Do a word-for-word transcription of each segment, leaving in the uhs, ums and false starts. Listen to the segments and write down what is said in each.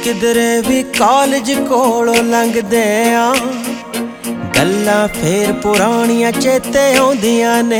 किधरे भी कॉलेज कोलों लंघदे आ गल्लां फेर पुराणियां चेते आउंदियां ने।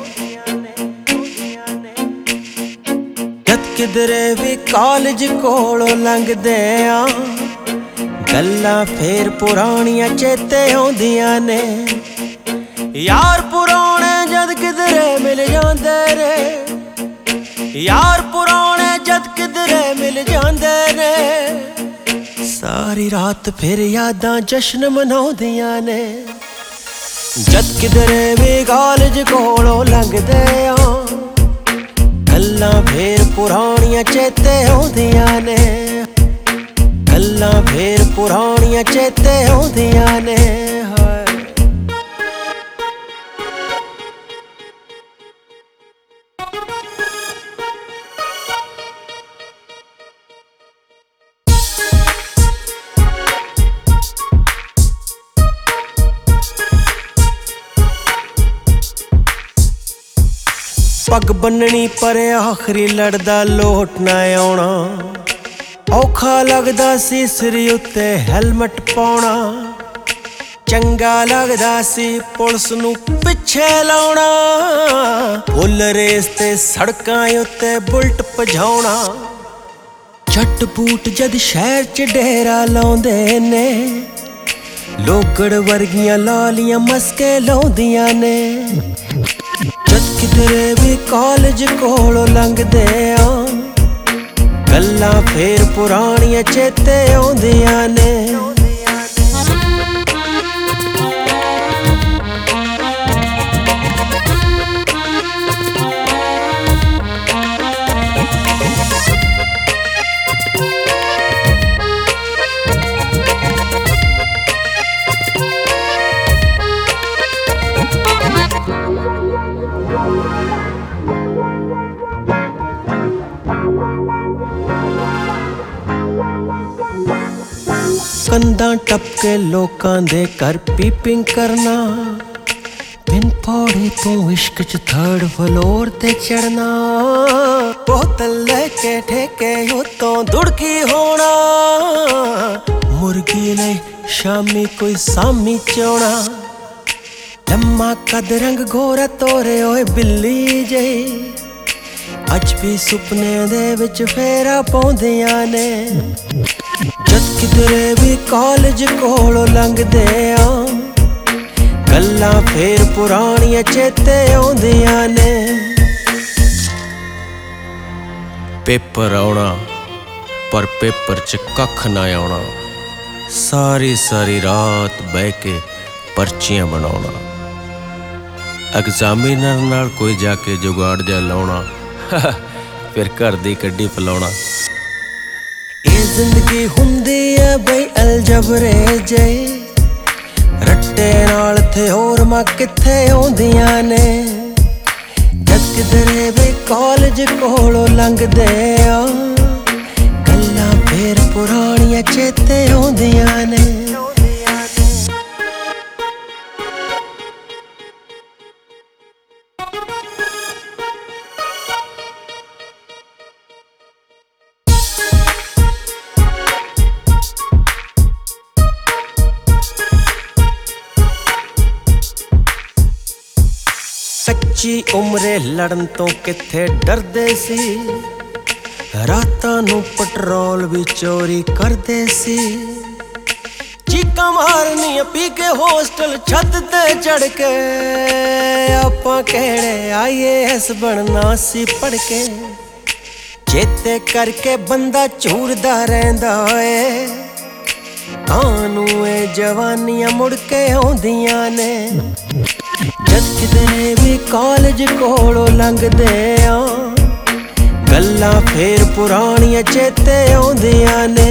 जद किधरे भी कॉलेज कोलों लंघदे आ गल्लां फेर पुराणियां चेते आउंदियां ने। यार पुराने जद किधरे मिल जांदे रे, यार पुराने जद किधरे मिल जांदे रे, सारी रात फिर यादां जश्न मनाउंदियां ने। जद किधरे भी कॉलेज कोलों लंघदे आ गल्लां फेर पुराणियां चेते आउंदियां ने। गल्लां फेर पुराणियां चेते आउंदियां ने। पग बन्ननी पर आखरी लड़दा लोट ना आउणा, औखा लगदा सी सिर उत्ते हैलमट पाउणा। चंगा लगदा सी पुलिस नूं पिछे लाउणा, फुल रेस ते सड़कां उत्ते बुलट भजाउणा। जट बूट जद शहर च डेरा लाउंदे ने, लोगड़ वर्गियां लालियां मस्के लाउंदियां ने। जद किधरे भी कॉलेज कोलों लंघदे आ गल्लां फेर पुराणियां चेते आउंदियां ने। कंधां टपके लोकां दे घर पीपिंग करना, बिन पौड़ी तू इश्क च थर्ड फ्लोर ते चढ़ना। बोतल लेके ठेके उत्तों दुड़की होना, मुर्गी ले शामी कोई सामी चोना। लम्मा कद रंग गोरा तोरे ओए बिल्ली जई, अज भी सुपने दे विच फेरा पाउंदियां ने। जद किधरे भी कॉलेज कोलों लंघदे आ गल्लां फेर पुराणियां चेते आउंदियां ने। पेपर आउणा पर पेपर च कख ना आउणा, सारी सारी रात बह के पर्चियां बनाउणा। एग्जामिनर नाल कोई जाके जुगाड़ जा लाउणा, फिर घर दी कड्डी फलाउणा। जिंदगी हुंदी है बई अलजबरे जई, रट्टे नाल थे होर मां किथे आउंदियां ने। जद किधरे भी कॉलेज कोलों लंघदे आ गल्लां फेर पुराणियां चेते आउंदियां ने। कच्ची उमरे लड़न तो किथे डरदे सी, रातां नूं पेट्रोल भी चोरी करदे सी। चीकां मारनियां पी के होस्टल छत ते चढ़ के, आपां कहणे आई ए एस बनना सी पढ़ के। चेते करके बंदा झूरदा रहिंदा ए, कानूं ए जवानियां मुड़ के आउंदियां ने। जद किधरे भी कॉलेज कोलों लंघदे आ गल्लां फेर पुराणियां चेते आउंदियां ने।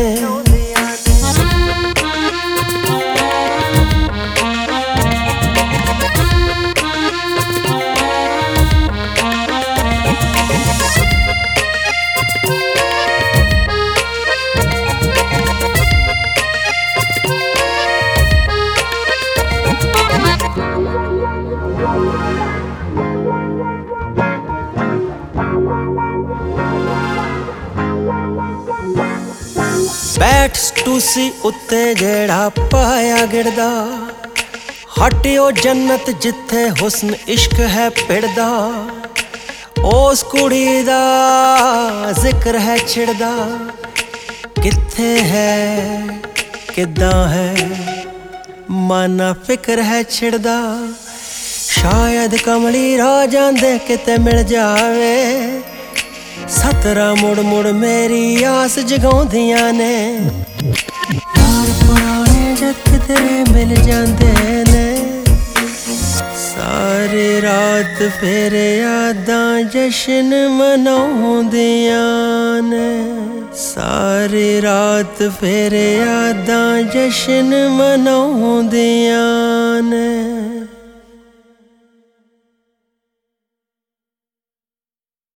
बैठ टूसी उत्ते जेड़ा पाया गिरदा, हटियो जन्नत जिथे हुस्न इश्क है पिड़दा। उस कुड़ी दा जिक्र है छिड़दा, किथे है किदां है माना फिक्र है छिड़दा। शायद कमली राह जांदे किते मिल जावे, सतरा मुड़ मुड़ मेरी आस जगाउंदियां ने। यार पुराने जद तेरे मिल जांदे ने, सारी रात फिर यादां जश्न मनाउंदियां ने। सारी रात फिर यादां जश्न मनाउंदियां ने।